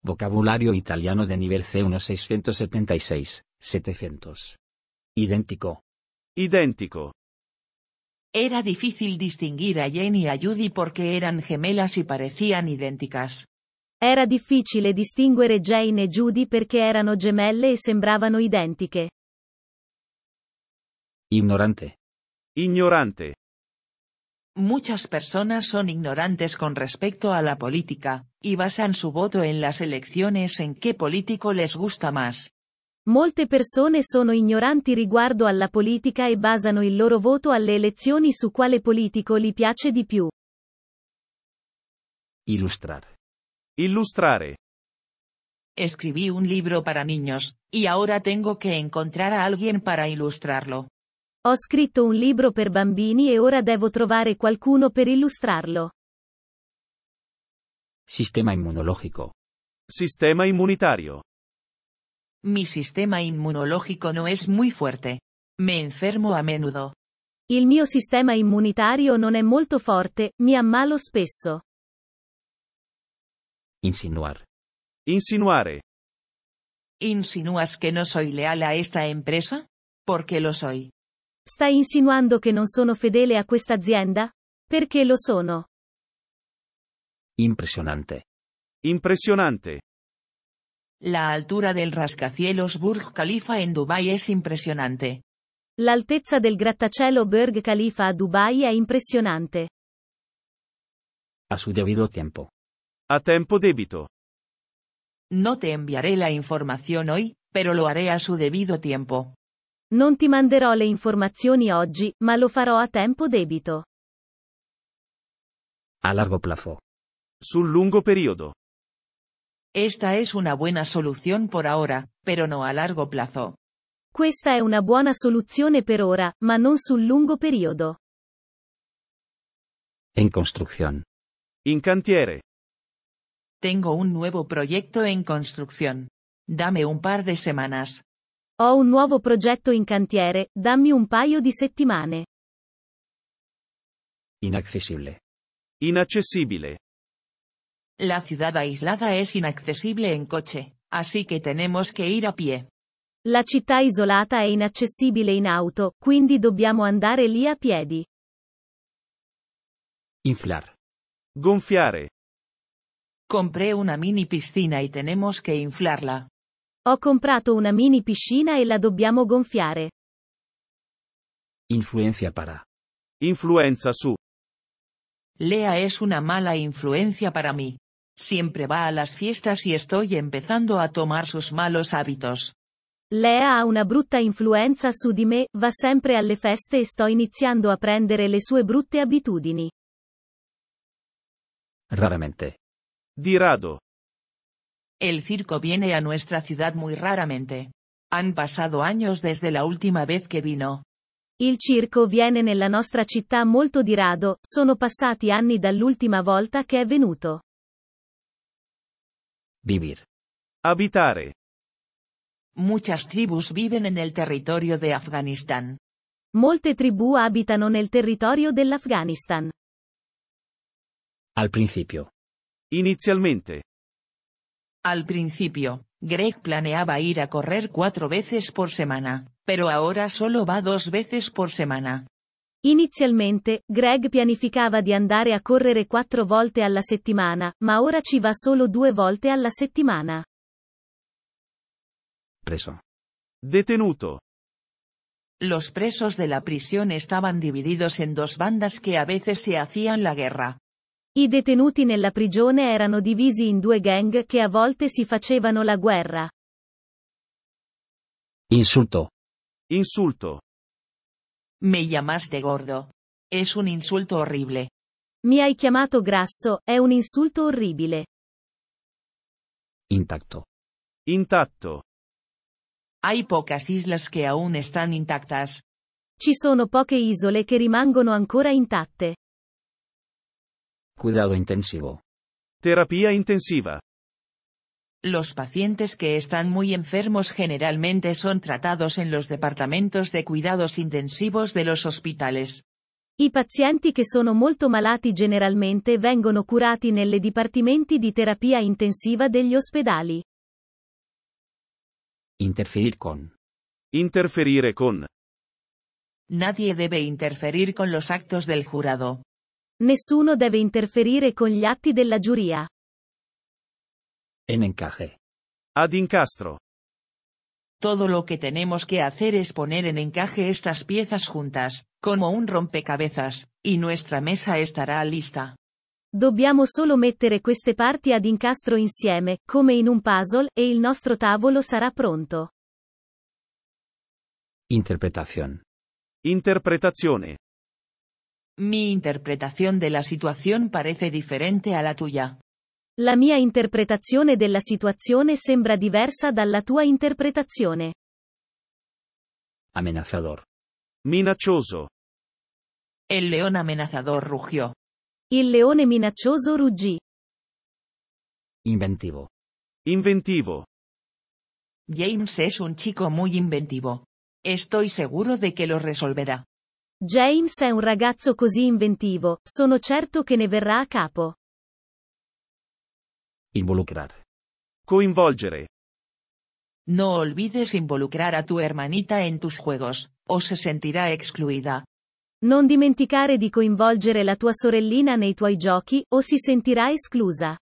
Vocabulario italiano de nivel C1 676, 700. Idéntico. Identico. Era difícil distinguir a Jane y a Judy porque eran gemelas y parecían idénticas. Era difficile distinguere Jane e Judy perché erano gemelle e sembravano identiche. Ignorante. Ignorante. Muchas personas son ignorantes con respecto a la política, y basan su voto en las elecciones en qué político les gusta más. Molte persone sono ignoranti riguardo alla politica e basano il loro voto alle elezioni su quale politico gli piace di più. Ilustrar. Illustrare. Escribí un libro para niños, y ahora tengo que encontrar a alguien para ilustrarlo. Ho scritto un libro per bambini e ora devo trovare qualcuno per illustrarlo. Sistema inmunológico. Sistema immunitario. Mi sistema inmunológico no es muy fuerte. Me enfermo a menudo. Il mio sistema immunitario non è molto forte, mi ammalo spesso. Insinuar. Insinuare. ¿Insinúas que no soy leal a esta empresa? Porque lo soy. Stai insinuando che non sono fedele a questa azienda? Perché lo sono. Impresionante. Impressionante. La altura del rascacielos Burj Khalifa en Dubái es impresionante. L'altezza del grattacielo Burj Khalifa a Dubai è impressionante. A su debido tiempo. A tempo debito. No te enviaré la información hoy, pero lo haré a su debido tiempo. Non ti manderò le informazioni oggi, ma lo farò a tempo debito. A largo plazo. Sul lungo periodo. Esta es una buena solución por ahora, pero no a largo plazo. Questa è una buona soluzione per ora, ma non sul lungo periodo. En construcción. In cantiere. Tengo un nuevo proyecto en construcción. Dame un par de semanas. Ho un nuovo progetto in cantiere, dammi un paio di settimane. Inaccesible. Inaccessibile. La ciudad aislada es inaccesible en coche, así que tenemos que ir a pie. La città isolata è inaccessibile in auto, quindi dobbiamo andare lì a piedi. Inflar. Gonfiare. Compré una mini piscina y tenemos que inflarla. Ho comprato una mini piscina e la dobbiamo gonfiare. Influencia para. Influenza su. Lea es una mala influencia para mí. Siempre va a las fiestas y estoy empezando a tomar sus malos hábitos. Lea ha una brutta influenza su di me, va sempre alle feste e sto iniziando a prendere le sue brutte abitudini. Raramente. Di rado. El circo viene a nuestra ciudad muy raramente. Han pasado años desde la última vez que vino. Il circo viene nella nostra città molto di rado, sono passati anni dall'ultima volta che è venuto. Vivir. Abitare. Muchas tribus viven en el territorio de Afganistán. Molte tribù abitano nel territorio dell'Afghanistan. Al principio. Inizialmente. Al principio, Greg planeaba ir a correr 4 veces por semana, pero ahora solo va 2 veces por semana. Inizialmente, Greg pianificava di andare a correre 4 volte alla settimana, ma ora ci va solo 2 volte alla settimana. Preso. Detenuto. Los presos de la prisión estaban divididos en 2 bandas que a veces se hacían la guerra. I detenuti nella prigione erano divisi in 2 gang che a volte si facevano la guerra. Insulto. Insulto. Me llamaste gordo. Es un insulto horrible. Mi hai chiamato grasso, è un insulto orribile. Intacto. Intatto. Hay pocas islas que aún están intactas. Ci sono poche isole che rimangono ancora intatte. Cuidado intensivo. Terapia intensiva. Los pacientes que están muy enfermos generalmente son tratados en los departamentos de cuidados intensivos de los hospitales. I pazienti che sono molto malati generalmente vengono curati nelle dipartimenti di terapia intensiva degli ospedali. Interferir con. Interferire con. Nadie debe interferir con los actos del jurado. Nessuno deve interferire con gli atti della giuria. En encaje. Ad incastro. Todo lo que tenemos que hacer es poner en encaje estas piezas juntas, como un rompecabezas, y nuestra mesa estará lista. Dobbiamo solo mettere queste parti ad incastro insieme, come in un puzzle, e il nostro tavolo sarà pronto. Interpretación. Interpretazione. Mi interpretación de la situación parece diferente a la tuya. La mia interpretazione della situazione sembra diversa dalla tua interpretazione. Amenazador. Minaccioso. El león amenazador rugió. Il leone minaccioso ruggì. Inventivo. Inventivo. James es un chico muy inventivo. Estoy seguro de que lo resolverá. James è un ragazzo così inventivo, sono certo che ne verrà a capo. Involucrar. Coinvolgere. No olvides involucrar a tu hermanita en tus juegos, o se sentirá excluida. Non dimenticare di coinvolgere la tua sorellina nei tuoi giochi, o si sentirà esclusa.